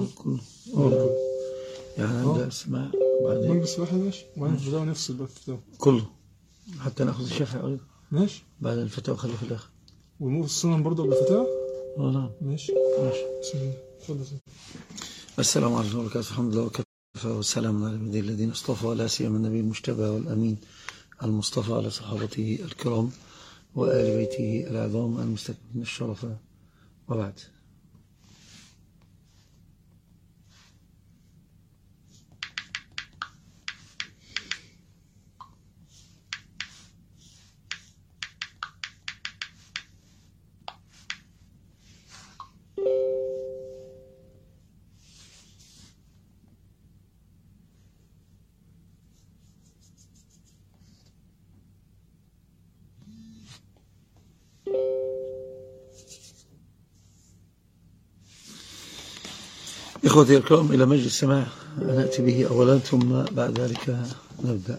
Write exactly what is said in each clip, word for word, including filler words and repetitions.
كله كله كله يعني ده اسمع بعدين نجلس السباحة ماشي وبعدين الفتاوى نفصل بقى في الفتاوى كله حتى ناخذ الشافعي أيضا ماشي بعد الفتاوى خليه في الآخر ونموت السنن برضه بالفتاوى. اه نعم ماشي ماشي. بسم الله اتفضل. السلام عليكم ورحمة الله وبركاته. الحمد لله وكفى والسلام على عباده الذين اصطفى ولا سيما النبي المجتبى والأمين المصطفى على صحابته الكرام وآل بيته العظام المستكملين الشرف وبعد. إخوتي الكرام، إلى مجلس السماع نأتي به أولا ثم بعد ذلك نبدأ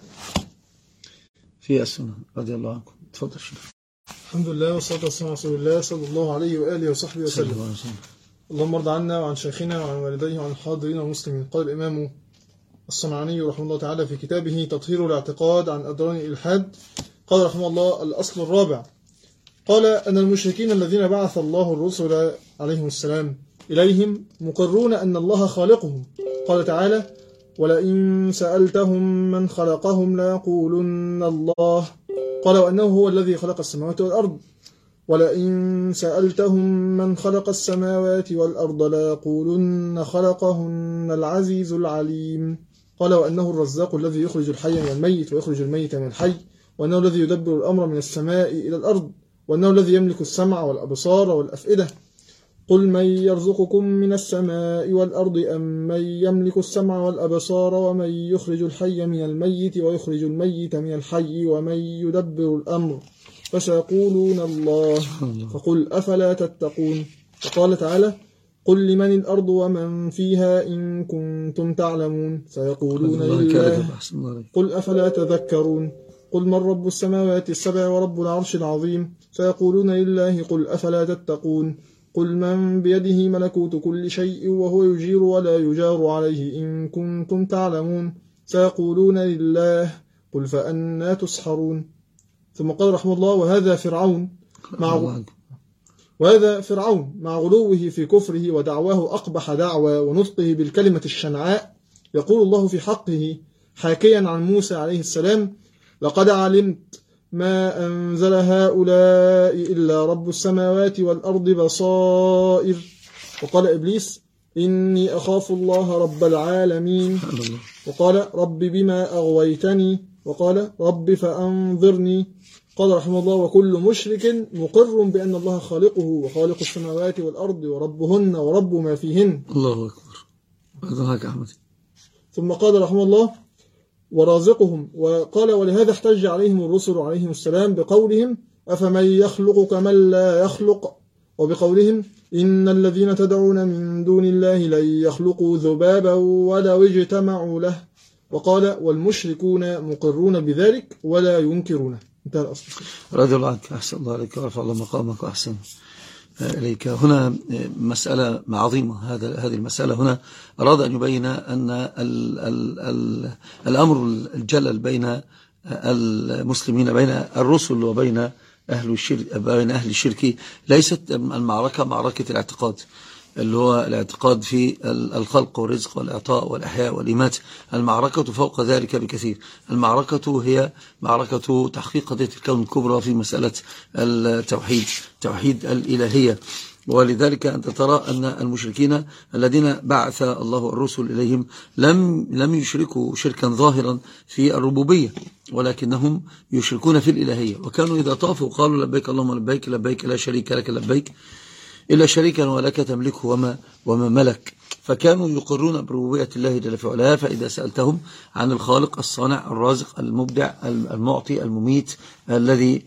في السنن رضي الله عنكم. تفضل شيخ. الحمد لله والصلاة والسلام على رسول الله صلى الله عليه وآله وصحبه وسلم. اللهم ارض عنا وعن شيخنا وعن والديه وعن الحاضرين والمسلمين. قال الإمام الصنعاني رحمه الله تعالى في كتابه تطهير الاعتقاد عن أدران الإلحاد، قال رحمه الله: الأصل الرابع، قال أن المشركين الذين بعث الله الرسل عليهم السلام إليهم مقرون أن الله خالقهم. قال تعالى: ولئن سألتهم من خلقهم ليقولن الله. قال: وأنه هو الذي خلق السماوات والأرض. ولئن سألتهم من خلق السماوات والأرض ليقولن خلقهن العزيز العليم. قال: وأنه الرزاق الذي يخرج الحي من الميت ويخرج الميت من الحي، وأنه الذي يدبر الأمر من السماء إلى الأرض، وأنه الذي يملك السمع والأبصار والأفئدة. قل من يرزقكم من السماء والأرض أم من يملك السمع والأبصار ومن يخرج الحي من الميت ويخرج الميت من الحي ومن يدبر الأمر، فسيقولون الله، فقل أفلا تتقون. وقال تعالى: قل لمن الأرض ومن فيها إن كنتم تعلمون، سيقولون لله، قل أفلا تذكرون. قل من رب السماوات السبع ورب العرش العظيم، سيقولون لله، قل أفلا تتقون. قل من بيده ملكوت كل شيء وهو يجير ولا يجار عليه إن كنتم تعلمون، سيقولون لله، قل فأنى تسحرون. ثم قال رحمه الله: وهذا فرعون مع وهذا فرعون مع غلوه في كفره ودعواه أقبح دعوى ونطقه بالكلمة الشنعاء، يقول الله في حقه حاكيا عن موسى عليه السلام: لقد علمت ما أنزل هؤلاء إلا رب السماوات والأرض بصائر. وقال إبليس: إني أخاف الله رب العالمين. وقال: رب بما أغويتني. وقال: رب فأنظرني. قال رحمه الله: وكل مشرك مقر بأن الله خالقه وخالق السماوات والأرض وربهن ورب ما فيهن. الله أكبر. هذا أحمد. ثم قال رحمه الله: ورازقهم. وقال: ولهذا احتج عليهم الرسل عليهم السلام بقولهم: أفمن يخلق كمن لا يخلق، وبقولهم: إن الذين تدعون من دون الله لن يخلقوا ذبابا ولو اجتمعوا له. وقال: والمشركون مقرون بذلك ولا ينكرونه. انتهى الأصل. رضي الله عنك، أحسن الله عليك ورفع الله مقامك وأحسن إليك. هنا مسألة عظيمة. هذا هذه المسألة هنا أراد أن يبين أن ال ال ال الأمر الجلل بين المسلمين، بين الرسل وبين أهل الشرك، بين أهل الشرك، ليست المعركة معركة الاعتقاد اللي هو الاعتقاد في الخلق والرزق والإعطاء والإحياء والإمات. المعركة فوق ذلك بكثير. المعركة هي معركة تحقيق قضية الكون الكبرى في مسألة التوحيد، توحيد الإلهية. ولذلك أنت ترى أن المشركين الذين بعث الله الرسل إليهم لم لم يشركوا شركا ظاهرا في الربوبية، ولكنهم يشركون في الإلهية. وكانوا إذا طافوا قالوا: لبيك اللهم لبيك، لبيك لا شريك لك لبيك، إلا شريكا ولك تملكه وما, وما ملك. فكانوا يقرون بربوبية الله جل في علاه. فإذا سألتهم عن الخالق الصانع الرازق المبدع المعطي المميت الذي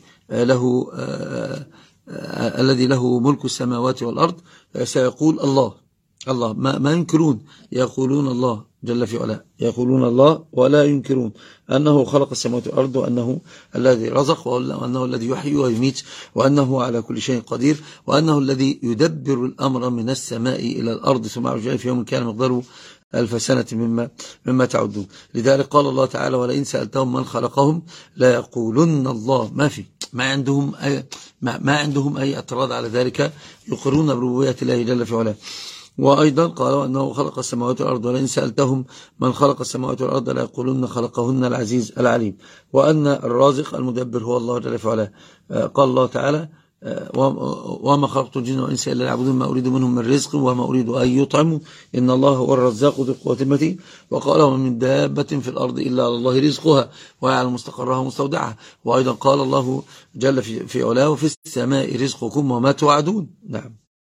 له آه الذي له ملك السماوات والأرض، سيقول الله. الله ما, ما ينكرون، يقولون الله جل في علاه، يقولون الله ولا ينكرون أنه خلق السماوات والأرض، وأنه الذي رزق، وأنه الذي يحيي ويميت، وأنه على كل شيء قدير، وأنه الذي يدبر الأمر من السماء إلى الأرض ثم يرجع في يوم كان مقداره ألف سنة مما, مما تعدون. لذلك قال الله تعالى ولئن سألتهم من خلقهم لا يقولن الله. ما في ما عندهم أي ما, ما عندهم أي اعتراض على ذلك، يقرون بربوبية الله جل في علاه. وأيضا قالوا أنه خلق السماوات والأرض ولئن سألتهم من خلق السماوات والأرض لا يقولون خلقهن العزيز العليم، وأن الرازق المدبر هو الله جل وعلا. قال الله تعالى وما خلقت الجن والإنس إلا ليعبدون ما أريد منهم من رزق وما أريد أن يطعموا إن الله هو الرزاق ذو القوة المتين. وقال وما من دابة في الأرض إلا على الله رزقها ويعلم مستقرها ومستودعها. وأيضا قال الله جل في علاه وفي السماء رزقكم وما توعدون. نعم.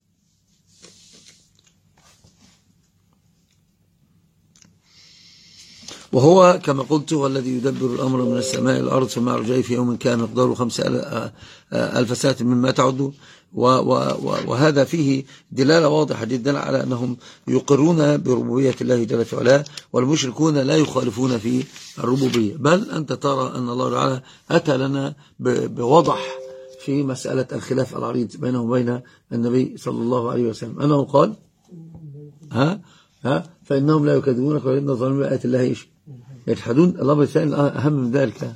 وهو كما قلت هو الذي يدبر الأمر من السماء إلى الأرض ثم يرجع في يوم كان مقداره خمسة ألف سنة مما تعدون. وهذا فيه دلالة واضحة جدا على أنهم يقرون بربوبية الله جل في علاه، والمشركون لا يخالفون في الربوبية. بل أنت ترى أن الله تعالى أتى لنا بوضح في مسألة الخلاف العريض بينه وبين النبي صلى الله عليه وسلم، أنه قال ها ها فإنهم لا يكذبونك وإن الظالمين بآيات الله إيش يجحدون. الأمر الثاني أهم من ذلك،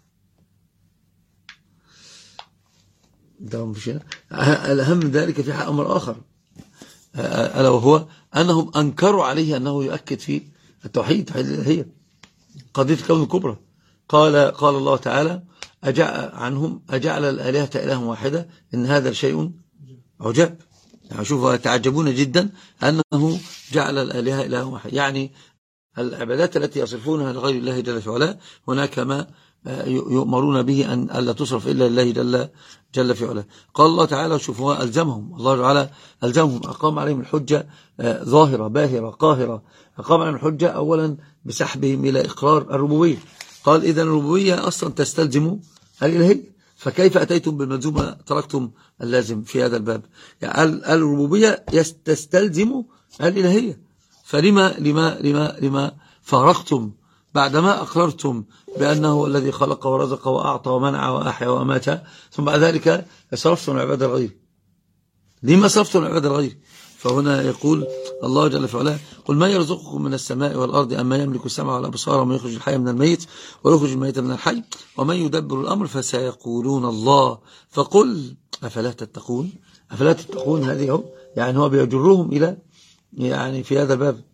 الأهم من ذلك في حق أمر آخر، ألا وهو أنهم أنكروا عليه أنه يؤكد في التوحيد هي قضية الكون الكبرى. قال قال الله تعالى أجعل عنهم أجعل الآلهة إلها واحدة إن هذا شيء عجاب. يعني شوفوا يتعجبون جدا أنه جعل الآلهة إلها واحدة، يعني العبادات التي يصرفونها لغير الله جل وعلا هناك ما يؤمرون به أن لا تصرف إلا لله جل, جل في علاه. قال الله تعالى شوفوا ألزمهم الله تعالى ألزمهم أقام عليهم الحجة ظاهرة باهرة قاهرة. أقام عليهم الحجة أولا بسحبهم إلى إقرار الربوبية. قال إذن الربوبية أصلا تستلزم الإلهية، فكيف أتيتم بالملزومة تركتم اللازم في هذا الباب؟ يعني الربوبية تستلزم الإلهية، فلما لما لما لما فارقتم بعدما أقررتم بأنه الذي خلق ورزق وأعطى ومنع وأحيا وأمات، ثم بعد ذلك صرفتم العبادة الغير؟ لما صرفتم العبادة الغير؟ فهنا يقول الله جل وعلا قل ما يرزقكم من السماء والأرض أما يملك السمع والأبصار ومن يخرج الحي من الميت ويخرج الميت من الحي ومن يدبر الأمر فسيقولون الله فقل أفلا تتقون. أفلا تتقون هذه هو يعني هو بيجرهم إلى يعني في هذا الباب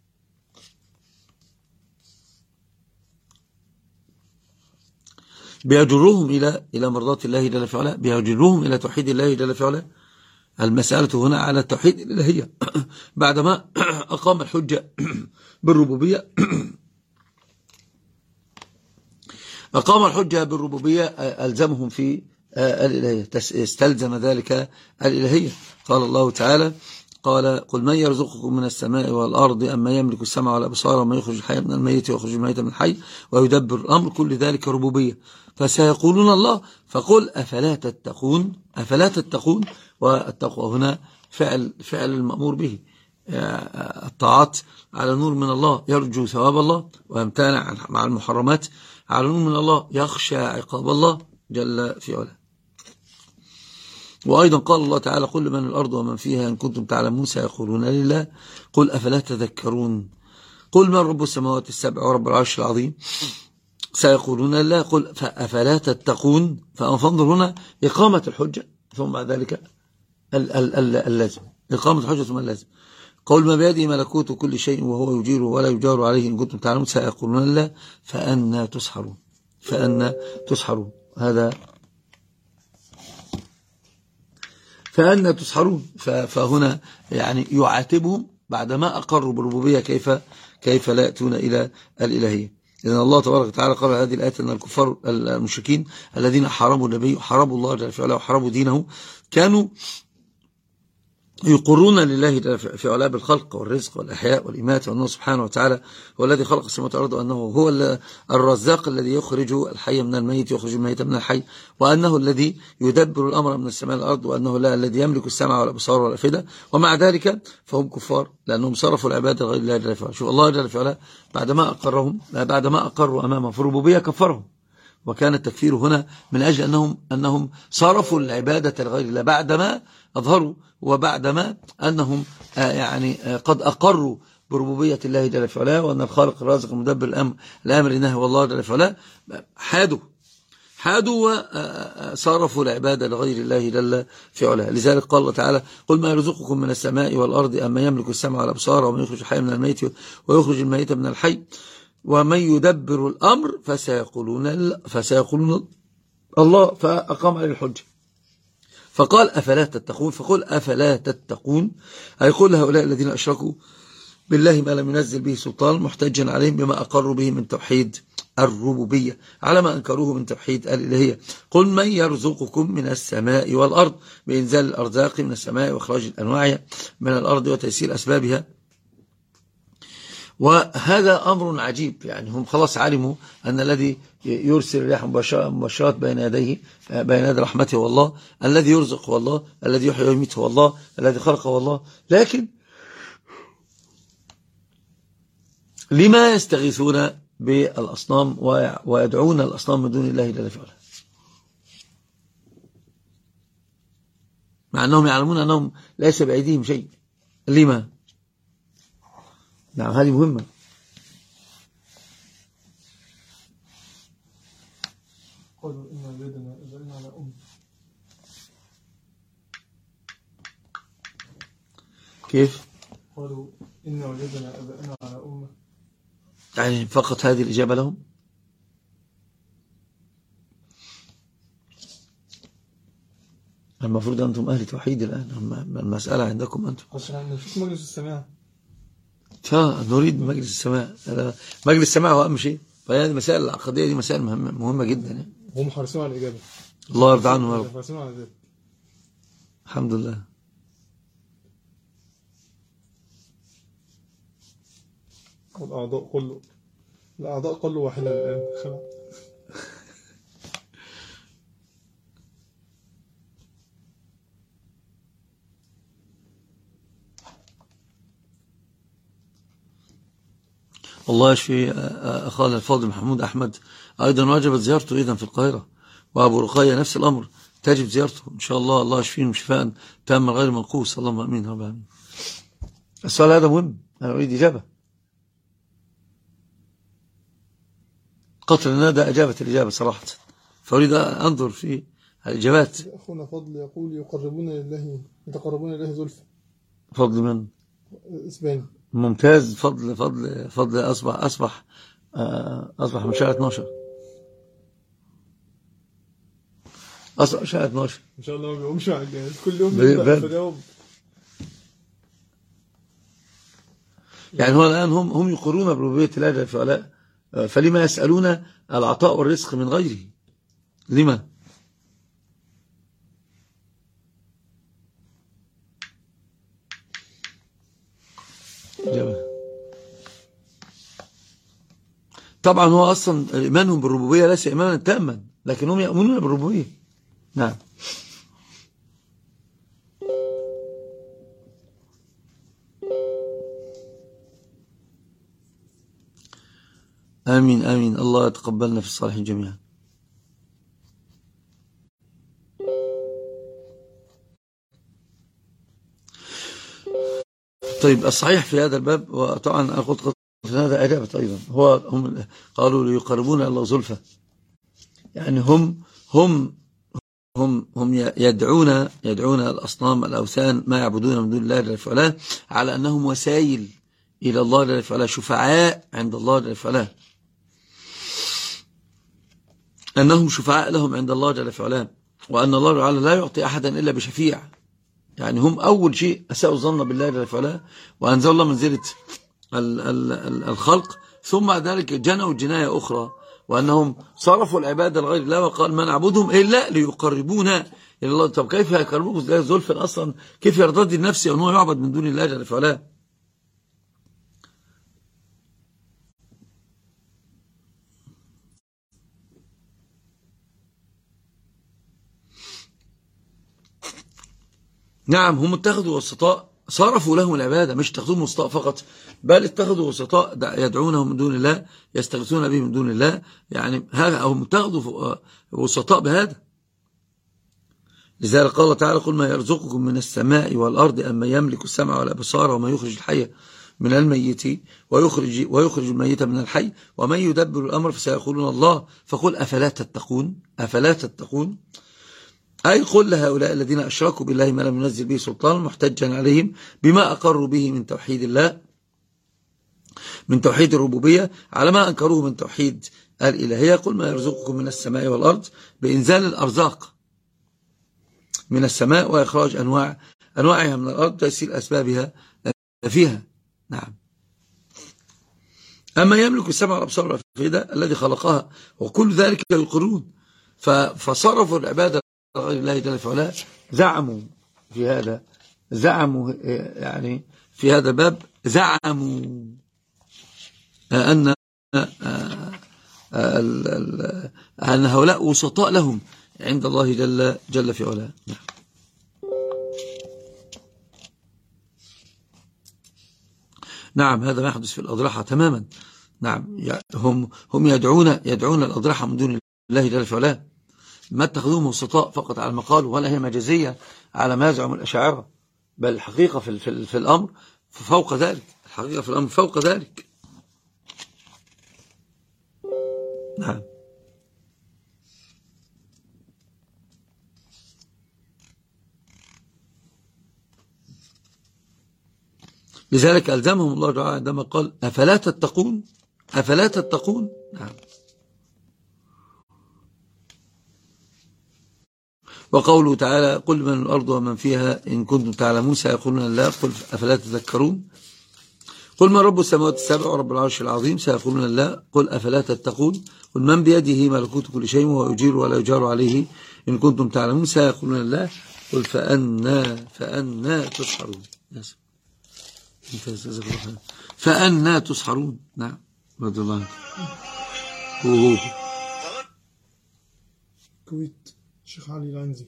بيجرهم إلى إلى مرضات الله جل وعلا، بيجرهم إلى توحيد الله جل وعلا. المسألة هنا على التوحيد الإلهية بعدما أقام الحجة بالربوبية أقام الحجة بالربوبية ألزمهم في الإلهية، استلزم ذلك الإلهية. قال الله تعالى قال قل من يرزقكم من السماء والأرض أما يملك السمع والأبصار وما يخرج الحي من الميت ويخرج الميت من الحي ويدبر الأمر كل ذلك ربوبية فسيقولون الله فقل أفلا تتقون. أفلا تتقون، والتقوى هنا فعل فعل المأمور به، الطاعات على نور من الله يرجو ثواب الله ويمتنع مع المحرمات على نور من الله يخشى عقاب الله جل في علاه. وأيضا قال الله تعالى قل من الأرض ومن فيها إن كنتم تعلمون سيقولون لله قل أفلا تذكرون. قل من رب السماوات السبع ورب العرش العظيم سيقولون لله قل أفلا تتقون. فانظر هنا إقامة الحجة ثم بعد ذلك اللازم، إقامة الحجة ثم اللازم. قول ما بيده ملكوت كل شيء وهو يجير ولا يجار عليه إن كنتم تعلمون سيقولون لله فأنا تسحرون. فأنا تسحرون هذا فأنا تسحرون. فهنا يعني يعاتبهم بعدما أقروا بالربوبية كيف كيف لا يأتون إلى الإلهية. لأن الله تبارك وتعالى قال هذه الآية أن الكفار المشركين الذين حاربوا النبي وحاربوا الله جل وعلا وحاربوا دينه كانوا يقرون لله في علاه بالخلق والرزق والإحياء والإماتة، وأنه سبحانه وتعالى هو الذي خلق السماوات والأرض، وأنه هو الرزاق الذي يخرج الحي من الميت، يخرج الميت من الحي، وأنه الذي يدبر الأمر من السماء والأرض، وأنه لا الذي يملك السمع والأبصار والأفئدة. ومع ذلك فهم كفار لأنهم صرفوا العبادة غير الله جل وعلا. شوف الله جل وعلا بعدما أقرهم بعدما أقروا أمامه في الربوبية كفرهم، وكان التكفير هنا من أجل أنهم, أنهم صرفوا العبادة لغير الله بعدما أظهروا، وبعدما أنهم يعني قد أقروا بربوبية الله جل وعلا، وأن الخالق الرازق المدبر الأمر الأمر إنه والله جل وعلا، حادوا حادوا وصرفوا العبادة لغير الله جل في علاه. لذلك قال الله تعالى: قل ما يرزقكم من السماء والأرض أما يملك السمع والأبصار ومن يخرج الحي من الميت ويخرج الميت من الحي ومن يدبر الأمر فسيقولون فسيقولون الله. فأقام عليه الحجة فقال: أفلا تتقون. فقل أفلا تتقون، أي قل هؤلاء الذين أشركوا بالله ما لم ينزل به سلطان محتجا عليهم بما أقروا به من توحيد الربوبية على ما أنكروه من توحيد الإلهية. قل من يرزقكم من السماء والأرض بإنزال الأرزاق من السماء وإخراج الأنواع من الأرض وتيسير أسبابها. وهذا أمر عجيب، يعني هم خلاص علموا أن الذي يرسل الرياح مباشرات بين يديه بين يدي رحمته هو الله، الذي يرزق هو الله، الذي يحيي ويميت هو الله، الذي خلق هو الله. لكن لما يستغيثون بالأصنام ويدعون الأصنام من دون الله جل وعلا، مع أنهم يعلمون أنهم ليس بأيديهم شيء؟ لما؟ نعم، هذه مهمة. قالوا إن وجدنا آباءنا على أمة. كيف؟ قالوا إن وجدنا آباءنا على أمة، يعني فقط هذه الإجابة لهم؟ المفروض أنتم أهل توحيد الآن، المسألة عندكم أنتم. عشان نشوف مجلس السماع. نريد مجلس السماع. مجلس السماع هو أهم شيء. فهذه المسائل العقدية دي مسائل مهمة, مهمة جدا يعني. هم حريصون على الإجابة. الله يرضى عنهم يا رب. حريصون على ذلك. الحمد لله. الأعضاء كله الأعضاء كله واحدة الآن. الله يشفي أخانا الفاضل محمود أحمد، أيضا وجبت زيارته إذن في القاهرة، وأبو رقية نفس الأمر تجب زيارته إن شاء الله. الله يشفيهم شفاء تاما غير منقوص، اللهم أمين رب العالمين. السؤال هذا مهم، أنا أريد إجابة. قطر الندى أجابة الإجابة صراحة، فأريد أن أنظر في الإجابات. أخونا فضل يقول يقربون لله يتقربون لله زلفى. فضل من؟ إسباني. ممتاز. فضل فضل فضل أصبح أصبح أصبح من شهر اثناشر. أصبح شهر اثناشر إن شاء الله ما بيقومش على الجهاز كل يوم بيبدأ. يعني هو الآن هم هم يقرون بربوبية الله جل وعلا، فلما يسألون العطاء والرزق من غيره؟ لما؟ جميل. طبعا هو أصلا إيمانهم بالربوبية ليس إيمانا تاما، لكن هم يؤمنون بالربوبية. نعم. آمين آمين. الله يتقبلنا في الصالحين جميعا. طيب، الصحيح في هذا الباب، وطبعا أنا قلت هذا أجابة أيضا، هو هم قالوا ليقربون الله زلفى، يعني هم هم هم هم يدعون يدعون الأصنام الأوثان ما يعبدون من دون الله جل وعلا على أنهم وسائل إلى الله جل وعلا، شفعاء عند الله جل وعلا، أنهم شفعاء لهم عند الله جل وعلا، وأن الله تعالى لا يعطي أحدا إلا بشفيع. يعني هم أول شيء أساءوا الظن بالله جل وعلا وأنزل الله منزلة الخلق، ثم بعد ذلك جنوا جناية أخرى، وأنهم صرفوا العبادة لغير الله، وقال ما نعبدهم إلا ليقربونا إلى الله. طب كيف يقربوكم زلفى أصلا؟ كيف يرتضي النفس أنه يعبد من دون الله جل وعلا؟ نعم، هم اتخذوا وسطاء صرفوا لهم العبادة، مش اتخذوا وسطاء فقط، بل اتخذوا وسطاء يدعونهم من دون الله، يستغيثون به من دون الله. يعني هذا هم اتخذوا وسطاء بهذا. لذلك قال تعالى: قل ما يرزقكم من السماء والأرض أم يملك السمع والأبصار وما يخرج الحي من الميت ويخرج, ويخرج الميت من الحي ومن يدبر الأمر فسيقولون الله فقل أفلا تتقون أفلا تتقون أي قل لهؤلاء الذين أشركوا بالله ما لم ينزل به سلطان محتجا عليهم بما أقروا به من توحيد الله، من توحيد الربوبية، على ما أنكروه من توحيد الإلهية. قل ما يرزقكم من السماء والأرض، بإنزال الأرزاق من السماء وإخراج أنواع أنواعها من الأرض، تأثير أسبابها فيها. نعم. أما يملك السمع والأبصار والأفئدة الذي خلقها وكل ذلك يقرون، فصرفوا العبادة غير الله جل وعلا. زعموا في هذا زعموا يعني في هذا الباب زعموا أن أن هؤلاء وسطاء لهم عند الله جل جل في علاه. نعم. نعم، هذا ما يحدث في الأضرحة تماما. نعم، هم هم يدعون يدعون الأضرحة من دون الله جل في علاه، ما اتخذوهم وسطاء فقط على المقال، ولا هي مجازية على ما يزعم الأشاعرة، بل الحقيقة في, في, في الأمر فوق ذلك، الحقيقة في الأمر فوق ذلك. نعم. لذلك ألزمهم الله تعالى عندما قال أفلا تتقون أفلا تتقون. نعم. وقوله تعالى: قل من الأرض ومن فيها إن كنتم تعلمون سيقولون لا قل أفلا تذكرون. قل من رب السماوات السبع ورب العرش العظيم سيقولون لا قل أفلا تتقون. قل من بيده ملكوت كل شيء وهو يجير ولا يجار عليه إن كنتم تعلمون سيقولون لا قل فأنا فأنا تسحرون. فأنا تسحرون. نعم، رضي الله عنه. كويت الشيخ علي العنزي.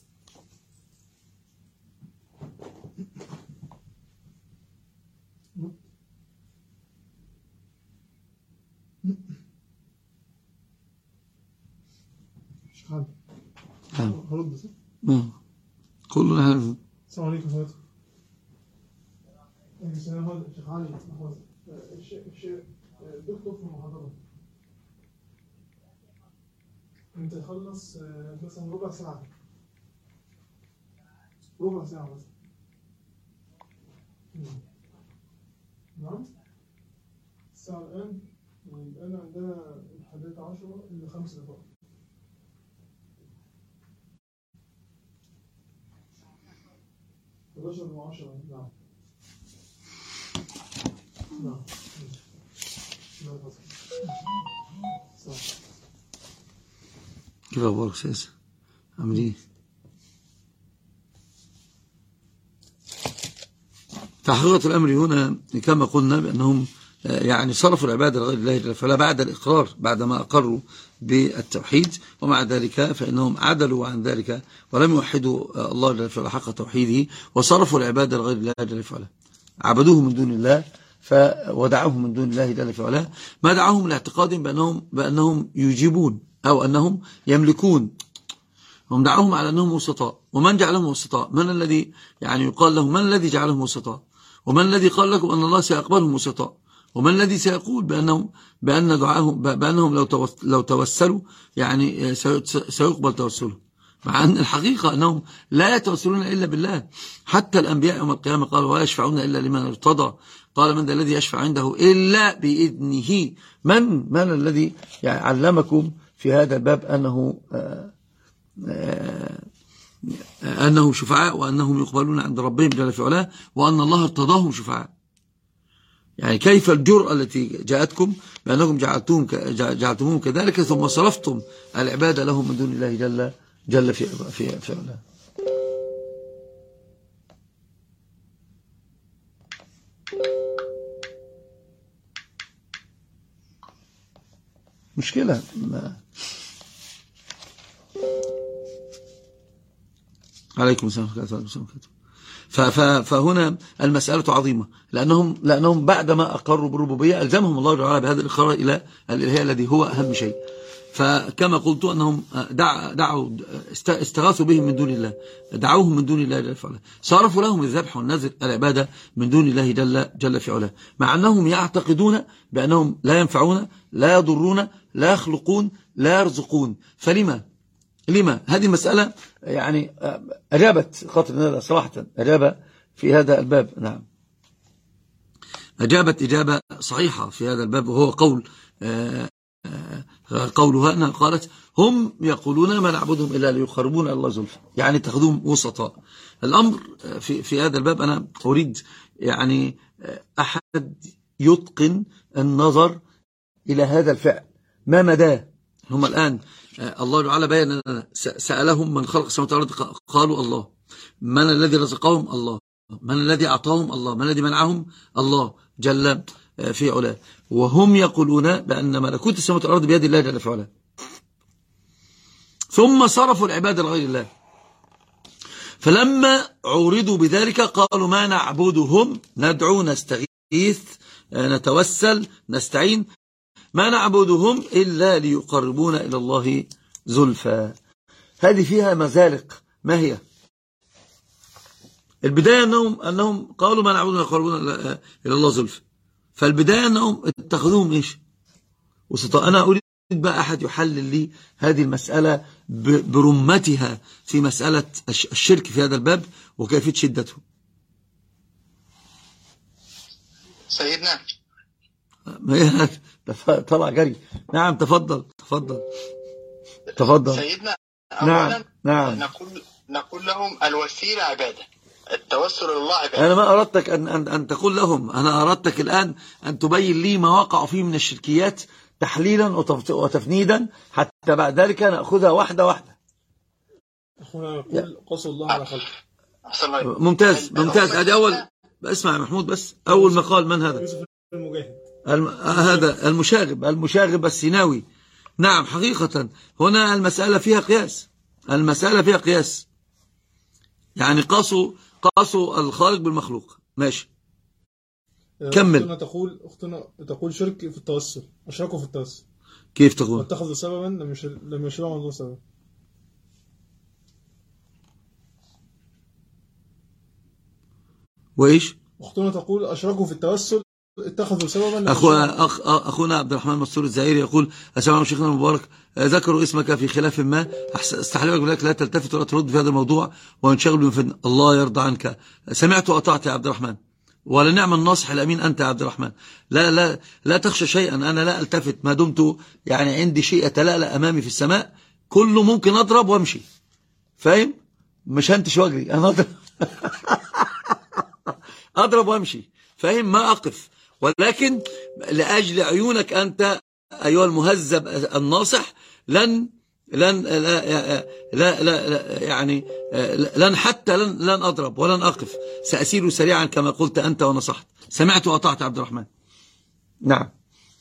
الشيخ علي هرد صح؟ قولوا نحن. السلام عليكم حضرتك. السلام عليكم الشيخ علي. الدكتور في المحاضرة انت تخلص مثلا ربع ساعة ربع ساعة بس. نعم. الساعة الآن الآن عندنا الحادية عشرة إلى خمسة دقائق. حداشر وعشرة. نعم. نعم. كيف أخبارك سياسة؟ عاملين؟ تحقيقة الأمر هنا كما قلنا بأنهم يعني صرفوا العبادة لغير الله جل وعلا بعد الإقرار، بعدما أقروا بالتوحيد، ومع ذلك فإنهم عدلوا عن ذلك ولم يوحدوا الله جل وعلا حق توحيده، وصرفوا العبادة لغير الله جل وعلا، عبدوه من دون الله فودعوه من دون الله جل وعلا، ما دعوهم لاعتقادهم بأنهم, بأنهم يجيبون أو أنهم يملكون. هم دعوهم على أنهم وسطاء. ومن جعلهم وسطاء؟ من الذي يعني يقال لهم من الذي جعلهم وسطاء؟ ومن الذي قال لكم أن الله سيقبلهم وسطاء؟ ومن الذي سيقول بأنهم بأن دعاهم بأنهم لو لو توسلوا يعني سيقبل توسلهم؟ مع أن الحقيقة أنهم لا يتوسلون إلا بالله. حتى الأنبياء يوم القيامة قالوا ولا يشفعون إلا لمن ارتضى. قال من ذا الذي يشفع عنده إلا بإذنه. من من الذي يعني علمكم في هذا الباب أنه آآ آآ أنه شفعاء وأنهم يقبلون عند ربهم جل في علاه وأن الله ارتضاهم شفعاء؟ يعني كيف الجرأة التي جاءتكم بأنكم جعلتهم جعلتموهم كذلك ثم صرفتم العبادة لهم من دون الله جل جل في في في علاه. مشكلة ما. عليكم السلام ورحمة الله وبركاته. فهنا المسألة عظيمة، لأنهم لأنهم بعدما أقروا بالربوبية ألزمهم الله تعالى بهذا الإقرار إلى الإلهية الذي هو أهم شيء. فكما قلت أنهم دعوا استغاثوا بهم من دون الله، دعوهم من دون الله جل في علاه، صرفوا لهم الذبح والنذر العبادة من دون الله جل, جل في علاه، مع أنهم يعتقدون بأنهم لا ينفعون لا يضرون لا يخلقون لا يرزقون. فلما لما هذه المسألة يعني أجابت خاطر هذا صراحة، أجاب في هذا الباب. نعم، أجابت إجابة صحيحة في هذا الباب، وهو قول قولها أنها قالت هم يقولون ما نعبدهم إلا ليقربون إلى الله زلفى، يعني تاخذهم وسطاء. الأمر في في هذا الباب أنا أريد يعني أحد يتقن النظر إلى هذا الفعل ما مداه. هم الآن الله تعالى بيان سألهم من خلق السماوات والأرض قالوا الله، من الذي رزقهم الله، من الذي أعطاهم الله، من الذي منعهم الله جل في علاه، وهم يقولون بأن ملكوت السماوات والأرض بيد الله جل في علاه. ثم صرفوا العبادة لغير الله، فلما عورضوا بذلك قالوا ما نعبدهم، ندعو نستغيث نتوسل نستعين، ما نعبدهم إلا ليقربونا إلى الله زلفى. هذه فيها مزالق. ما هي البداية؟ أنهم, أنهم قالوا ما نعبدهم ليقربونا إلى الله زلفى، فالبداية أنهم اتخذوهم إيش وسطاء. أنا أريد بقى أحد يحلل لي هذه المسألة برمتها في مسألة الشرك في هذا الباب وكيفية شدته. سيدنا طلع جري. نعم تفضل تفضل تفضل سيدنا. نعم نعم نقول نقول لهم الوسيلة عبادة، التوسل إلى الله عبادة. أنا ما أردتك أن, أن, أن تقول لهم، أنا أردتك الآن أن تبين لي ما وقعوا فيه من الشركيات تحليلا وتفنيدا، حتى بعد ذلك نأخذها واحدة واحدة. أخونا يقول قصر الله على خلقه. ممتاز ممتاز. هذه أول. اسمع يا محمود، بس أول مقال من هذا؟ يوسف المجاهد. الم... هذا المشاغب المشاغب السيناوي. نعم حقيقة هنا المسألة فيها قياس، المسألة فيها قياس، يعني قاسوا قاسوا الخالق بالمخلوق. ماشي كمل. أختنا تقول أختنا تقول شرك في التوسل، أشركوا في التوسل. كيف تقول؟ واتخذوا سببا لم لم يشرعوا من دون سبب. وإيش؟ أختنا تقول أشركوا في التوسل اتخذوا سببا. أخونا أخ أخونا عبد الرحمن منصور الزائري يقول السلام شيخنا المبارك، ذكروا اسمك في خلاف ما، استحلفك بذلك لا تلتفت ولا ترد في هذا الموضوع وانشغل بمفن. الله يرضى عنك. سمعت وأطعت يا عبد الرحمن، ولنعم الناصح الأمين أنت يا عبد الرحمن. لا لا لا تخشى شيئا، أنا لا ألتفت ما دمت يعني عندي شيء يتلألأ أمامي في السماء، كله ممكن أضرب وأمشي، فاهم؟ مش هنتش واجري، أنا أضرب أضرب وأمشي، فاهم؟ ما أقف، ولكن لأجل عيونك أنت أيها المهذب الناصح لن لن لا, لا, لا يعني لن حتى لن, لن أضرب ولن أقف، سأسير سريعا كما قلت أنت ونصحت. سمعت وأطعت عبد الرحمن. نعم.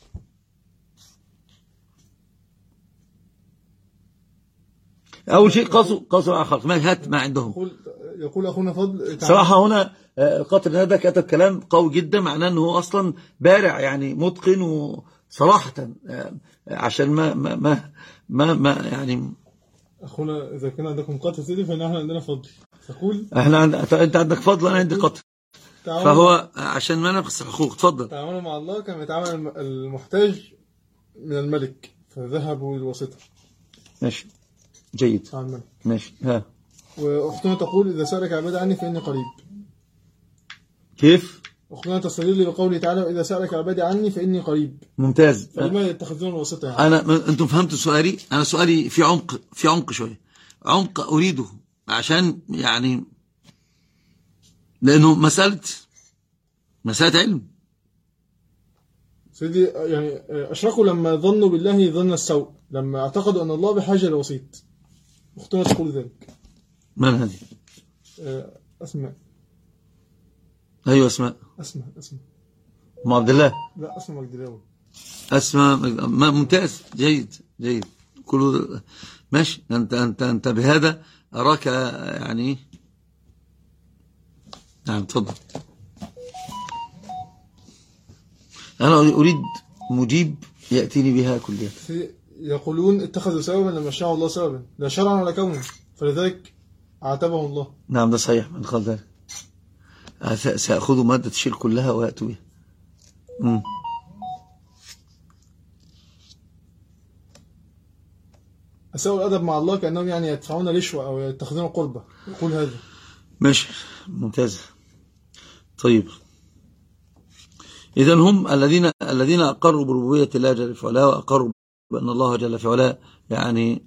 أول شيء قاسوا قاسوا على الخلق، ما هات ما عندهم. يقول يقول أخونا فضل صراحة هنا قاتل هذا كتب كلام قوي جدا، معناه أنه أصلا بارع يعني متقن، وصراحة عشان ما ما ما ما, ما يعني. أخونا إذا كان عندكم قتل سيدي فإن احنا عندنا فضل. تقول احنا عند... أنت عندك فضل أنا عندي قتل، فهو عشان ما نقص الحقوق. تفضل. تعاملوا مع الله كما يتعامل المحتاج من الملك، فذهبوا للوسيطة. ماشي جيد ماشي. ها. وأختنا تقول إذا سألك عبادي عني فإني قريب. كيف؟ أختنا تستدل بقوله تعالى وإذا سألك عبادي عني فإني قريب. ممتاز. فلما يتخذون الوسيطة يعني؟ أنا أنتم فهمتوا سؤالي؟ أنا سؤالي في عمق في عمق شوية، عمق أريده عشان يعني لأنه مسألة مسألة علم. سيدي يعني أشركوا لما ظنوا بالله ظن السوء، لما اعتقدوا أن الله بحاجة لوسيط. أختنا تقول ذلك. من هذه؟ أسماء. أيوة أسماء. أسماء أسماء أم عبد الله. لا أسماء مجدلاوي. أسماء ممتاز، جيد جيد، كله ماشي. أنت أنت أنت بهذا أراك يعني. نعم تفضل. أنا أريد مجيب يأتيني بها كلها. يقولون اتخذوا سببا لما شاء الله سببا لا شرعا ولا كونا، فلذلك عاتبه الله. نعم ده صحيح، من قال ذلك سأخذوا مادة الشرك كلها ويأتوا بها. امم أساءوا الأدب مع الله كأنهم يعني يدفعون رشوة أو يتخذون قربة، يقول هذا. ماشي ممتاز. طيب إذن هم الذين الذين أقروا بربوبية الله جل في علاه، وأقروا بأن الله جل في علاه يعني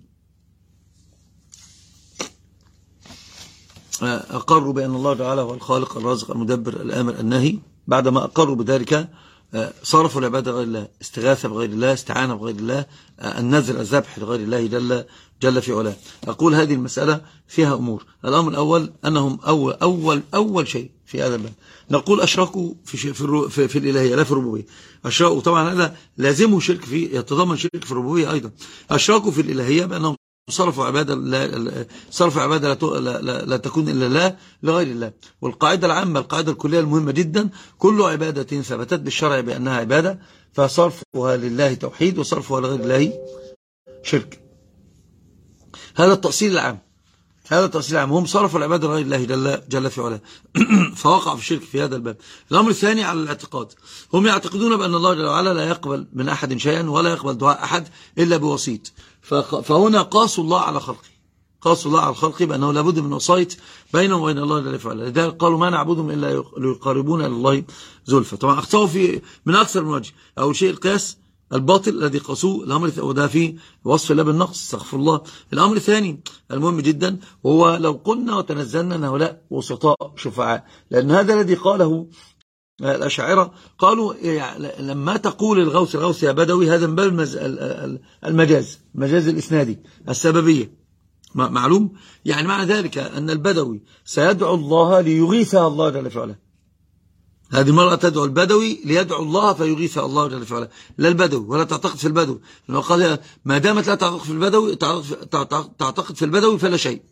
أقروا بأن الله تعالى هو الخالق الرازق المدبر الآمر الناهي. بعدما أقروا بذلك صرفوا العبادة غير الله، استغاثة بغير الله، استعانة بغير الله، النذر الذبح لغير الله جل جل في علاه. أقول هذه المسألة فيها أمور. الأمر الأول أنهم أول أول أول شيء في هذا الباب نقول أشركوا في في في, في الإلهية لا في الربوبية. أشركوا طبعا هذا لازمه شرك في يتضمن شرك في الربوبية أيضا. أشركوا في الإلهية بأنهم صرفوا عبادة لا صرفوا عبادة لا, لا, لا تكون إلا الله لغير الله. والقاعدة العامة القاعدة الكلية المهمة جدا، كل عبادة ثبتت بالشرع بأنها عبادة فصرفها لله توحيد وصرفها لغير الله شرك. هذا التأصيل العام، هذا التأصيل العام. هم صرفوا العبادة لغير الله جل, جل في علاه فوقع في الشرك في هذا الباب. الأمر الثاني على الاعتقاد، هم يعتقدون بأن الله جل وعلا لا يقبل من أحد شيئا ولا يقبل دعاء أحد إلا بوسيط. فهنا قاسوا الله على خلقه، قاسوا الله على الخلق بأنه لابد من وسيط بينهم وبين الله جل وعلا. لذلك قالوا ما نعبدهم إلا ليقربونا إلى الله زلفى. طبعا اخطأوا في من أكثر من وجه. أول شيء القياس الباطل الذي قاسوه، الأمر وده في وصف الله بالنقص، استغفر الله. الأمر الثاني المهم جدا وهو لو قلنا وتنزلنا أن هؤلاء وسطاء شفعاء، لأن هذا الذي قاله الأشاعرة قالوا يعني لما تقول الغوث الغوث يا بدوي هذا من باب المجاز، المجاز الإسنادي السببية معلوم. يعني معنى ذلك أن البدوي سيدعو الله ليغيثها الله جل في علاه. هذه المرأة تدعو البدوي ليدعو الله فيغيثها الله جل في علاه، لا البدوي ولا تعتقد في البدوي. لأنه قال ما دامت لا تعتقد في البدوي تعتقد في البدوي فلا شيء.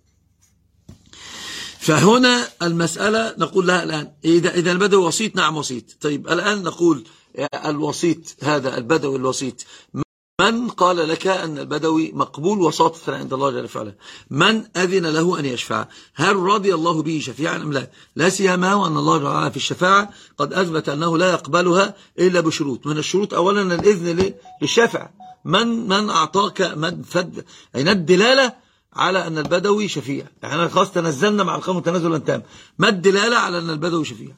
فهنا المسألة نقول لها الآن إذا إذا البدوي وسيط، نعم وسيط. طيب الآن نقول الوسيط هذا البدوي الوسيط، من قال لك أن البدوي مقبول وساطة عند الله جل وعلا؟ من أذن له أن يشفع؟ هل رضي الله به شفيعا أم لا؟ لا سيما وأن الله تعالى في الشفاعة قد أثبت أنه لا يقبلها إلا بشروط. من الشروط أولا الإذن للشافع. من من أعطاك من فد أين الدلالة على أن البدوي شفيع؟ احنا خلاص تنزلنا مع القوم تنزلا تام. ما الدلالة على أن البدوي شفيع؟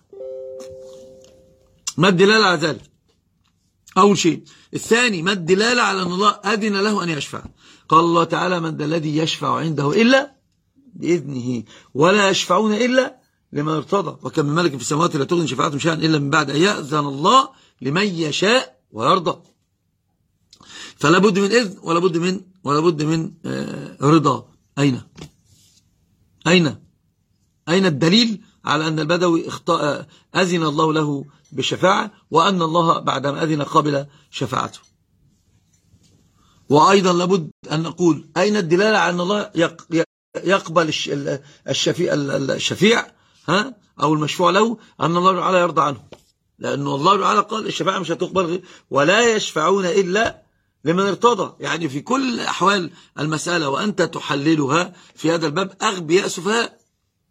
ما الدلالة على ذلك؟ أول شيء. الثاني ما الدلالة على أن الله أذن له أن يشفع؟ قال الله تعالى من ذا الذي يشفع عنده إلا بإذنه ولا يشفعون إلا لمن ارتضى وكم من ملك في السماوات لا تغني شفاعتهم شيئا إلا من بعد أن يأذن الله لمن يشاء ويرضى. فلا بد من إذن ولا بد من ولا بد من رضا. أين أين أين الدليل على أن البدوي اخطأ أذن الله له بالشفاعة وأن الله بعدما أذن قبل شفاعته؟ وأيضا لابد أن نقول أين الدلالة على أن الله يقبل الشفيع, الشفيع ها أو المشفوع له أن الله تعالى يرضى عنه؟ لأن الله تعالى قال الشفاعة مش هتقبل ولا يشفعون إلا لمن ارتضى. يعني في كل أحوال المسألة وأنت تحللها في هذا الباب أغبياء سفهاء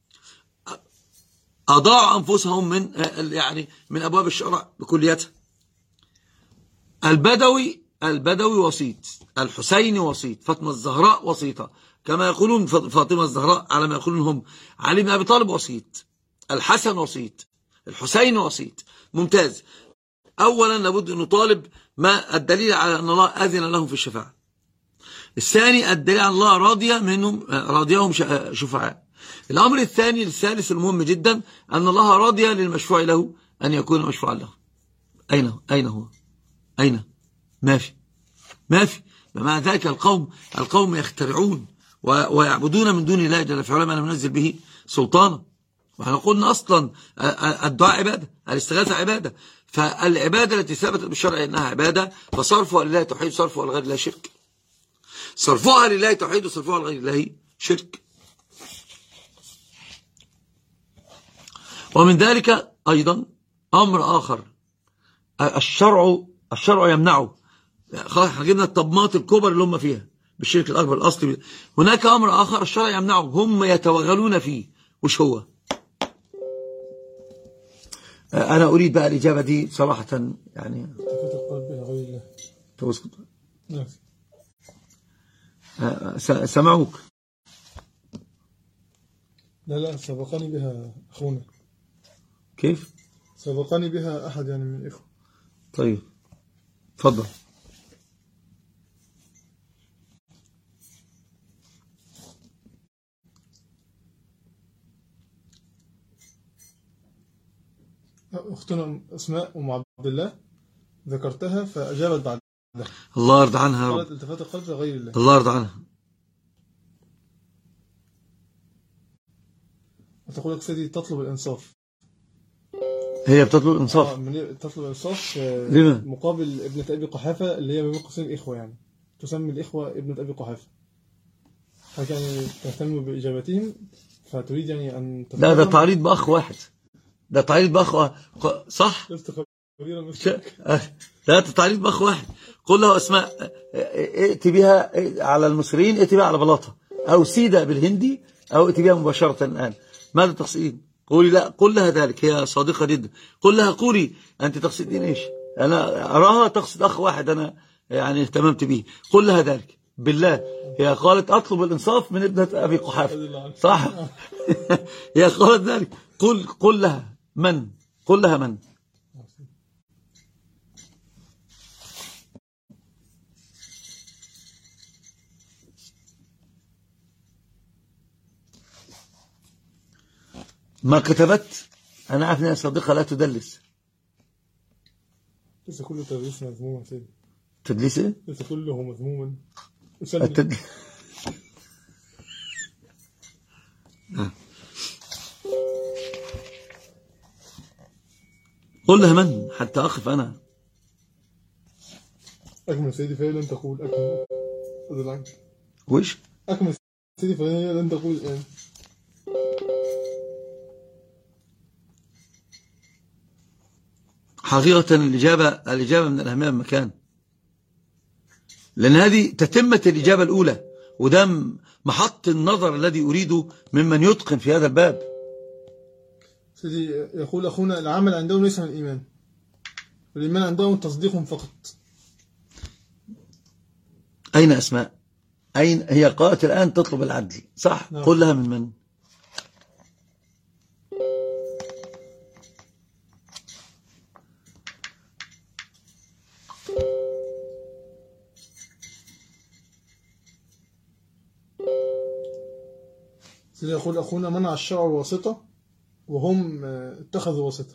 أضاعوا أنفسهم من يعني من أبواب الشرع بكليتها. البدوي البدوي وسيط، الحسين وسيط، فاطمة الزهراء وسيطة كما يقولون فاطمة الزهراء على ما يقولون هم، علي بن أبي طالب وسيط، الحسن وسيط، الحسين وسيط. ممتاز. أولا لابد أن نطالب ما الدليل على أن الله أذن لهم في الشفاعة. الثاني الدليل على الله راضي منهم راضيهم شفعاء. الأمر الثاني الثالث المهم جدا أن الله راضي للمشفوع له أن يكون مشفوعا له. أين أين هو؟ أين؟ ما في ما في. بمعنى ذلك القوم القوم يخترعون ويعبدون من دون الله جل في علاه ما لم ينزل به سلطانا. واحنا قلنا أصلا الدعاء عبادة، الاستغاثة عبادة، فالعبادة التي ثبتت بالشرع إنها عبادة فصرفها لله توحيد، صرفها لغير الله شرك. صرفها لله توحيد وصرفها لغير الله شرك. ومن ذلك أيضا أمر آخر الشرع الشرع يمنعه. خلاص احنا جبنا الطبمات الكبر اللي هم فيها بالشرك الأكبر الأصلي. هناك أمر آخر الشرع يمنعه، هم يتوغلون فيه. وش هو؟ أنا أريد بقى الإجابة دي صراحة يعني. توسكت. سمعوك. لا لا سبقني بها أخونا. كيف؟ سبقني بها أحد يعني من الإخوة. طيب تفضل. أختنا أسماء أم عبد الله ذكرتها فأجابت بعدها. الله يرضى عنها. قالت التفات القلب لغير الله. الله يرضى عنها. تقول لك سيدي تطلب الإنصاف. هي بتطلب الإنصاف. آه من تطلب الإنصاف لما؟ مقابل ابنة أبي قحافة اللي هي من قسم الإخوة، يعني تسمي الإخوة ابنة أبي قحافة. فكان تهتم بإجابتهم فتريد يعني أن لا ده تعريض بأخ واحد، ده تعريض بأخ واحد. صح؟ لا تعريض بأخ واحد. قل له أسماء ائتي بها على المصريين، ائتي بها على بلاطة أو سيدة بالهندي أو ائتي بها مباشرة الآن. ماذا تقصدين؟ قولي لا، قل لها ذلك، هي صادقة جدا. قل لها قولي أنت تقصدين إيش؟ أنا أراها تقصد أخ واحد أنا يعني اهتممت به. قل لها ذلك بالله. هي قالت أطلب الإنصاف من ابنة أبي قحافة، صح؟ هي قالت ذلك. قل قل لها من؟ قل لها من؟ ما كتبت. أنا عارف أنها صديقة لا تدلس. ليس كله تدليس مذموما سيدي. تدليس إيه؟ ليس كله مذموما. التد... قل لها من حتى أقف أنا. أكمل سيدي فهي لن تقول. أكمل أذل عنك. ويش؟ أكمل سيدي فهي لن تقول الآن. حقيقة الإجابة الإجابة من الأهمية المكان، لأن هذه تتمة الإجابة الأولى، وده محط النظر الذي أريده ممن يتقن في هذا الباب. سيدي يقول أخونا العمل عندهم ليس من الإيمان، الإيمان عندهم تصديق فقط. أين أسماء؟ أين هي؟ قالت الآن تطلب العدل، صح؟ نعم. قل لها من من؟ سيدي يقول أخونا منع الشرع الواسطة وهم اتخذوا واسطة.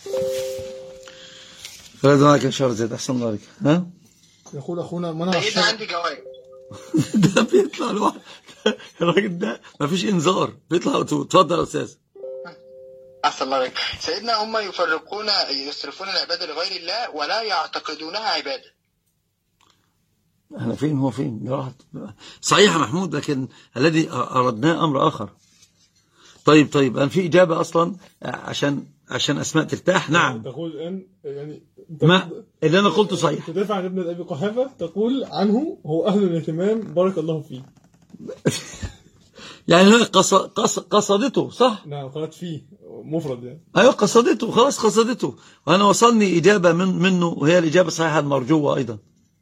فلازم معك إشارة زيت أحسن الله عليك. ها؟ يقول أخونا منع الشرع. عندي جواب. ده بيطلع لوحده الراجل ده مفيش إنذار، بيطلع على طول. اتفضل يا أستاذ. أحسن الله عليك. سيدنا هم يفرقون يصرفون العبادة لغير الله ولا يعتقدونها عبادة. احنا فين؟ هو فين؟ راحت صحيح محمود، لكن الذي أردناه أمر آخر. طيب طيب أنا في إجابة أصلا عشان عشان أسماء ترتاح. نعم. تقول الآن يعني ما اللي أنا قلته صحيح. تدافع عن ابن أبي قحافة، تقول عنه هو أهل الاهتمام بارك الله فيه. يعني قص... قص... قصدته صح؟ نعم قالت فيه مفرد يعني. أيوة قصدته، خلاص قصدته، وأنا وصلني إجابة من منه وهي الإجابة الصحيحة المرجوة أيضا.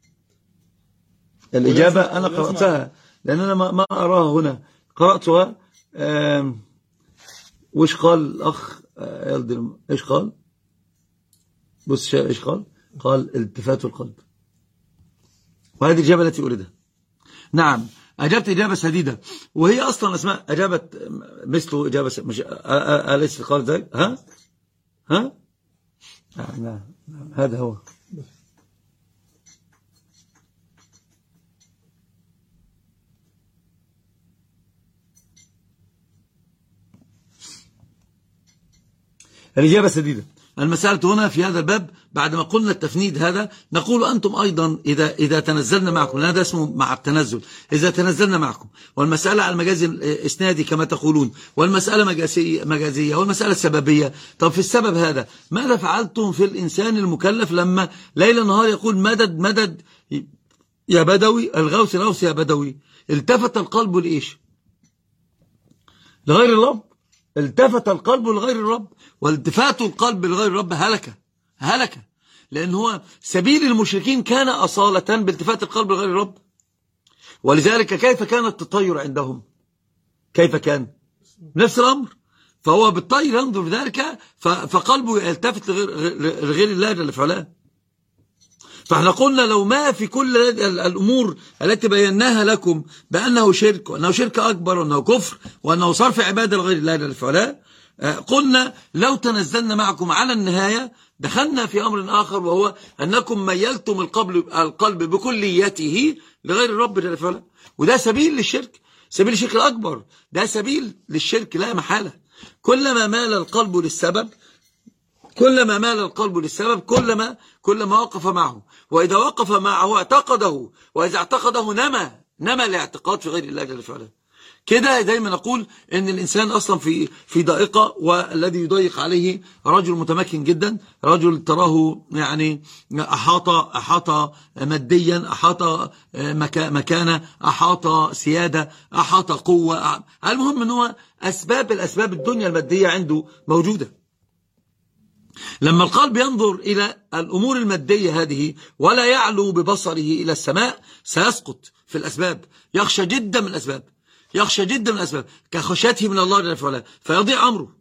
الإجابة أنا قرأتها لأن أنا ما, ما أراها هنا، قرأتها. وش قال الأخ يلدر؟ إيش قال؟ بص إيش قال؟ قال التفات القلب، وهذه الإجابة التي أريدها. نعم أجابت إجابة سديدة، وهي أصلا أسماء أجابت مثله إجابة مش أليس قال ذلك؟ ها؟ ها؟ نعم نعم هذا هو. الإجابة سديدة. المسألة هنا في هذا الباب بعد ما قلنا التفنيد هذا نقول أنتم أيضا إذا إذا تنزلنا معكم، لأن هذا اسمه مع التنزل، إذا تنزلنا معكم والمسألة على المجاز الإسنادي كما تقولون، والمسألة مجازية مجازية والمسألة سببية. طب في السبب هذا ماذا فعلتم في الإنسان المكلف لما ليل نهار يقول مدد مدد يا بدوي، الغوث الغوث يا بدوي؟ التفت القلب لإيش؟ لغير الرب. التفت القلب لغير الرب، والتفات القلب لغير الرب هلكة هلكة، لأن هو سبيل المشركين كان أصالة بالتفات القلب لغير الرب. ولذلك كيف كان التطير عندهم؟ كيف كان؟ نفس الأمر. فهو بالطير ينظر ذلك فقلبه يلتفت لغير, لغير الله جل في علاه. فاحنا قلنا لو ما في كل الأمور التي بيناها لكم بأنه شرك، وأنه شرك أكبر، وأنه كفر، وأنه صرف عبادة لغير الله جل في علاه، قلنا لو تنزلنا معكم على النهاية دخلنا في أمر آخر، وهو أنكم ميلتم القلب, القلب بكليته لغير الرب جل في علاه، وده سبيل للشرك، سبيل الشرك الأكبر، ده سبيل للشرك لا محالة. كلما مال القلب للسبب كلما مال القلب للسبب كلما كلما وقف معه، وإذا وقف معه اعتقده، وإذا اعتقده نمى نمى الاعتقاد في غير الله جل في علاه. كده دايما نقول ان الانسان اصلا في في ضائقه، والذي يضيق عليه رجل متمكن جدا، رجل تراه يعني احاط احاط ماديا، احاط مكانه، احاط سياده، احاط قوه. المهم ان هو اسباب الاسباب الدنيا الماديه عنده موجوده. لما القلب ينظر إلى الأمور المادية هذه ولا يعلو ببصره إلى السماء سيسقط في الأسباب، يخشى جدا من الأسباب، يخشى جدا من الأسباب كخشيته من الله جل وعلا، فيضيع أمره.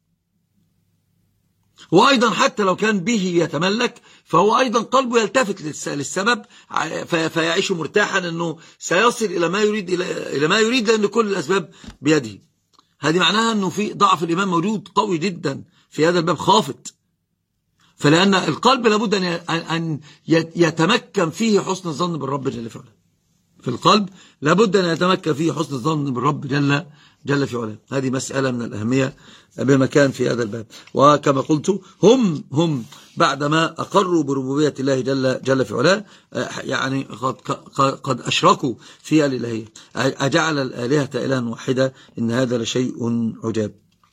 وأيضا حتى لو كان به يتملك فهو أيضا قلبه يلتفت للسبب فيعيش مرتاحا أنه سيصل إلى ما يريد إلى ما يريد لأن كل الأسباب بيده. هذه معناها أنه في ضعف الإيمان موجود قوي جدا في هذا الباب، خافت. فلأن القلب لابد أن يتمكن فيه حسن الظن بالرب جل في علاه. في القلب لابد أن يتمكن فيه حسن الظن بالرب جل جل في علاه. هذه مسألة من الأهمية بمكان في هذا الباب. وكما قلت هم هم بعدما أقروا بربوبية الله جل جل في علاه يعني قد قد أشركوا في الإلهية. أجعل الآلهة إلها واحدة إن هذا لشيء عجاب.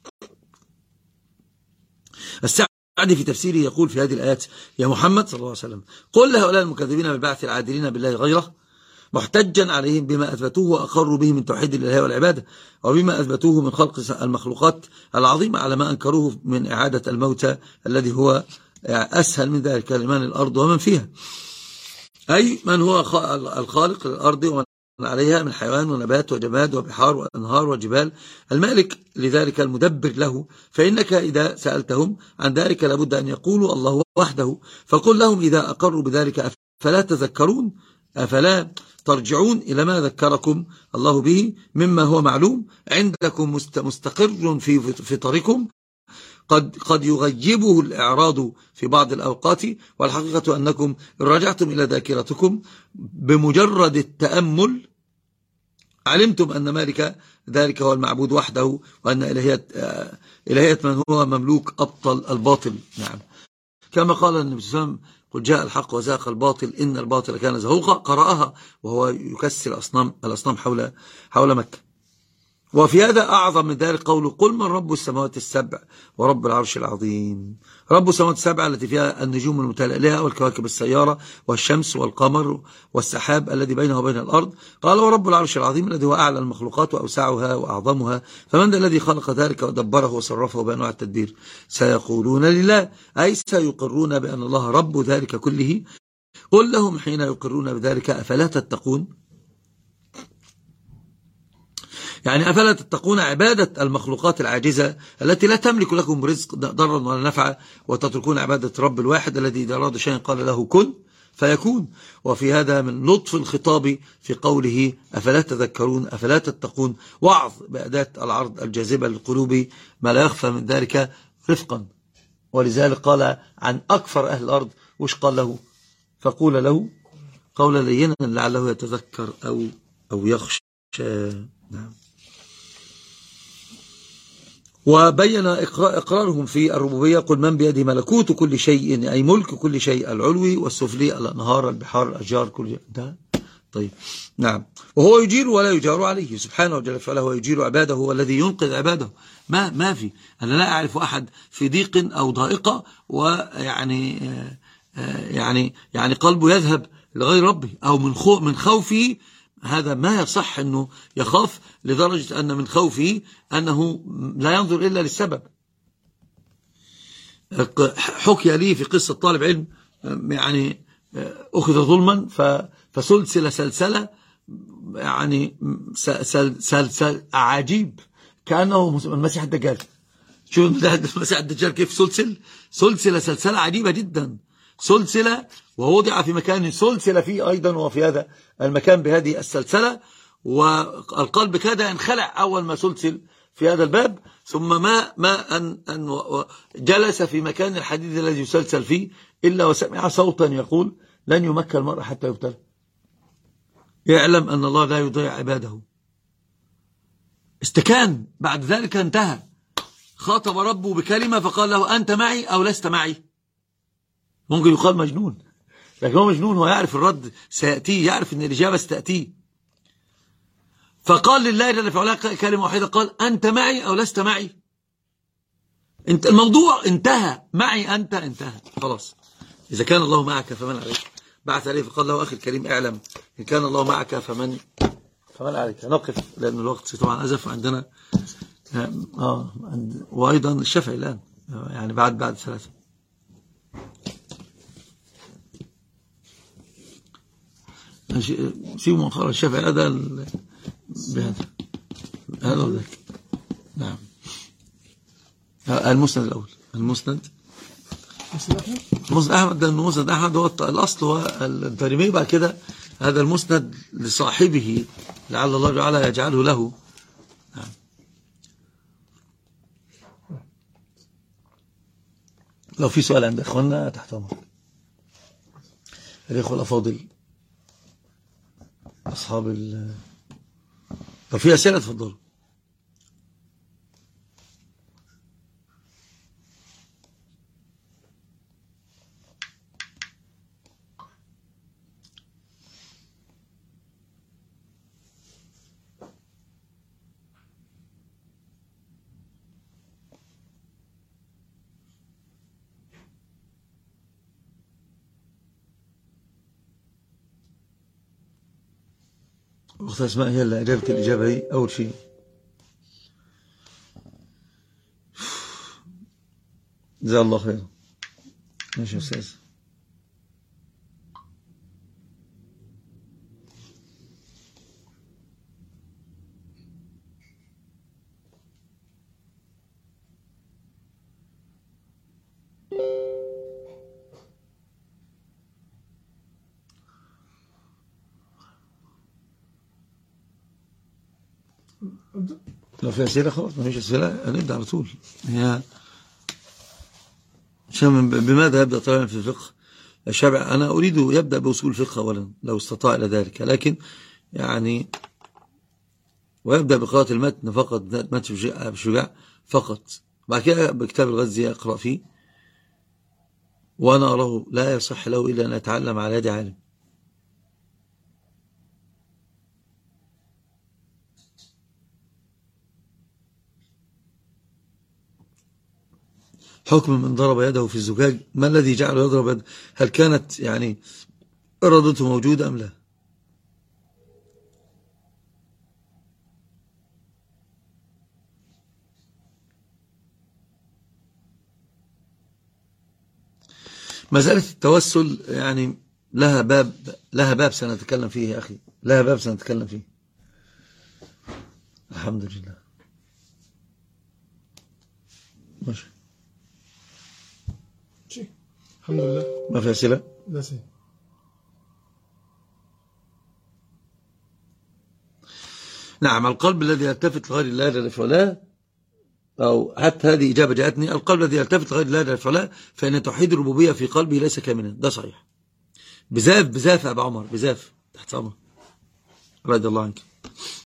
السعدي في تفسيره يقول في هذه الآيات: يا محمد صلى الله عليه وسلم قل لهؤلاء المكذبين بالبعث العادلين بالله غيره، محتجا عليهم بما أثبتوه وأقروا به من توحيد الإله والعبادة، وبما أثبتوه من خلق المخلوقات العظيمة على ما أنكروه من إعادة الموتى الذي هو أسهل من ذلك لمن الأرض ومن فيها، أي من هو الخالق للأرض ومن عليها من حيوان ونبات وجماد وبحار وأنهار وجبال، المالك لذلك المدبر له. فإنك إذا سألتهم عن ذلك لابد أن يقولوا الله وحده، فقل لهم إذا أقروا بذلك أفلا تذكرون، أفلا ترجعون إلى ما ذكركم الله به مما هو معلوم عندكم مستقر في فطركم، قد قد يغيبه الإعراض في بعض الأوقات، والحقيقة أنكم إن رجعتم إلى ذاكرتكم بمجرد التأمل علمتم أن مالك ذلك هو المعبود وحده، وأن إلهية, إلهية من هو مملوك أبطل الباطل. نعم، كما قال النبي صلى الله عليه وسلم: قل جاء الحق وزاق الباطل إن الباطل كان زهوقا، قرأها وهو يكسر الأصنام الأصنام حول حول مكة. وفي هذا أعظم من ذلك قوله: قل من رب السماوات السبع ورب العرش العظيم. رب السماوات السبع التي فيها النجوم المتلألئة والكواكب السيارة والشمس والقمر والسحاب الذي بينه وبين الأرض. قال: ورب العرش العظيم الذي هو أعلى المخلوقات وأوسعها وأعظمها، فمن ذا الذي خلق ذلك ودبره وصرفه بأنواع التدبير؟ سيقولون لله، أي سيقرون بأن الله رب ذلك كله. قل لهم حين يقرون بذلك أفلا تتقون؟ يعني أفلا تتقون عبادة المخلوقات العاجزة التي لا تملك لكم رزق ضرا ولا نفعا، وتتركون عبادة رب الواحد الذي إذا أراد شيئا قال له كن فيكون. وفي هذا من لطف الخطاب في قوله أفلا تذكرون أفلا تتقون، وعظ بأداة العرض الجاذبة للقلوب ما لا يخفى من ذلك رفقا. ولذلك قال عن أكثر أهل الأرض وش قال له؟ فقول له قولا لينا لعله يتذكر أو أو يخشى. نعم. وبين إقرارهم في الربوبية: قل من بيده ملكوت كل شيء، أي ملك كل شيء، العلوي والسفلي، الأنهار، البحار، الأشجار، كل شيء. ده طيب نعم. وهو يجير ولا يجار عليه سبحانه وجل فعلا، هو يجير عباده، هو الذي ينقذ عباده. ما ما في أنا لا أعرف أحد في ضيق أو ضائقة ويعني يعني يعني قلبه يذهب لغير ربه أو من خوف من خوفه. هذا ما يصح أنه يخاف لدرجة أن من خوفه أنه لا ينظر إلا للسبب. حكي لي في قصة طالب علم يعني أخذ ظلما فسلسل سلسلة يعني سلسل عجيب كأنه المسيح الدجال. شو المسيح الدجال كيف سلسل سلسلة سلسلة عجيبة جدا، سلسلة ووضع في مكان سلسلة فيه أيضا، وفي هذا المكان بهذه السلسلة، والقلب كاد ينخلع أول ما سلسل في هذا الباب، ثم ما ما أن أن جلس في مكان الحديد الذي يسلسل فيه إلا وسمع صوتا يقول: لن يمكن المرء حتى يبتلى. يعلم أن الله لا يضيع عباده. استكان، بعد ذلك انتهى، خاطب ربه بكلمة فقال له: أنت معي أو لست معي. ممكن يقال مجنون، لكن هو مجنون، هو يعرف الرد سيأتيه، يعرف أن الإجابة ستأتيه. فقال لله جل في علاه كلمة واحدة، قال: أنت معي أو لست معي. انت الموضوع انتهى، معي أنت انتهى خلاص. إذا كان الله معك فمن عليك. بعث عليه فقال له: أخي الكريم اعلم إن كان الله معك فمن فمن عليك. نقف لأن الوقت طبعا أزف عندنا. آه وأيضا الشافعي الآن يعني بعد بعد ثلاثة. سيبوا من خرج الشافعي هذا بهذا هذا وذاك. نعم. المسند الأول، المسند مسند أحمد، ده المسند أحمد هو الأصل هو الدارمي، بعد كده هذا المسند لصاحبه لعل الله تعالى يجعله له. نعم. لو في سؤال عند إخواننا تحت أمر الإخوة الأفاضل أصحاب ال لو في أسئلة تفضلوا. أخت أسماء هي اللي أجابت الإجابة هي أول شيء. جزاه الله خير. ماشي يا أستاذ. لو في أسئلة خلاص، ما فيش أسئلة نبدأ على طول. هي بماذا يبدأ طالبا في الفقه الشرعي؟ أنا أريد يبدأ بأصول الفقه أولا لو استطاع إلى ذلك، لكن يعني ويبدأ بقراءة المتن فقط، متن شجاع فقط، بعد كده بكتاب الغزي يقرأ فيه، وأنا أراه لا يصح له إلا أن يتعلم على يد عالم. حكم من ضرب يده في الزجاج، ما الذي جعله يضرب يده؟ هل كانت يعني إرادته موجودة أم لا؟ مسألة التوسل يعني لها باب، لها باب سنتكلم فيه يا أخي، لها باب سنتكلم فيه. الحمد لله. ماشي. الحمد لله. ما في أسئلة؟ لا سي. نعم. القلب الذي يلتفت لغير الله جل في علاه، أو حتى هذه إجابة جاءتني، القلب الذي يلتفت لغير الله جل في علاه فإن توحيد الربوبية في قلبه ليس كاملا. ده صحيح. بزاف بزاف يا أبا عمر، بزاف تحت أمر رضي الله عنك.